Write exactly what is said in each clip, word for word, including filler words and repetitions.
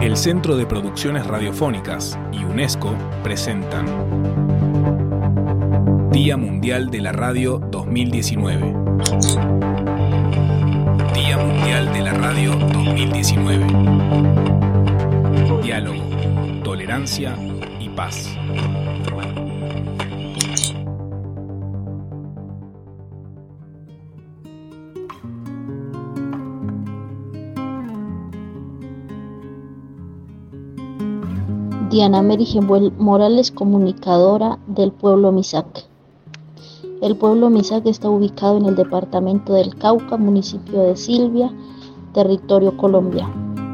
El Centro de Producciones Radiofónicas y UNESCO presentan Día Mundial de la Radio dos mil diecinueve. Día Mundial de la Radio dos mil diecinueve. Diálogo, tolerancia y paz. Diana Merigembuel Morales, comunicadora del pueblo Misak. El pueblo Misak está ubicado en el departamento del Cauca, municipio de Silvia, territorio Colombia.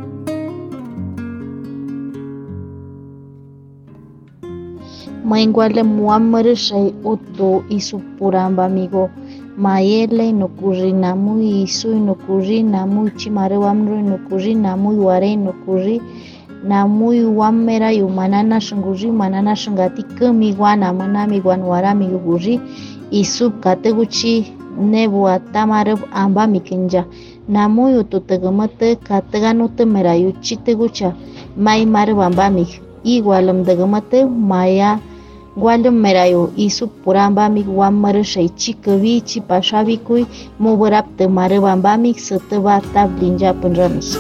Maingwale muamere shay utu isupuramba amigo mayele inokuri namu isu inokuri namu chimare wamro inokuri namu ware inokuri namu wamera yumanana shunguri manana shungati kami wana manami wanwarami yuguri isub kateguchi nebu atamare amba mikinja namu yututegamate kateganute merayu chitegucha mai mare bambami igualam degamate maya Gualum merayo isu purambami wamare shay chikavi chipashavi kui mubarap te mare bambami seteba tablinja punramis.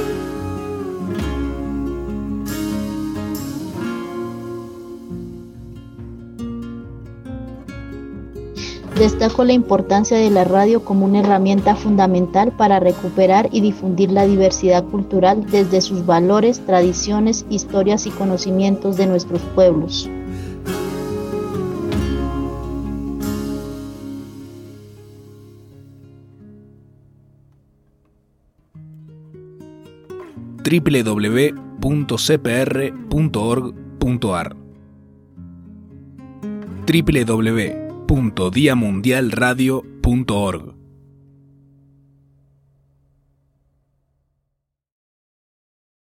Destaco la importancia de la radio como una herramienta fundamental para recuperar y difundir la diversidad cultural desde sus valores, tradiciones, historias y conocimientos de nuestros pueblos. doble u doble u doble u punto c p r punto org punto a r doble u doble u doble u punto dia mundial radio punto org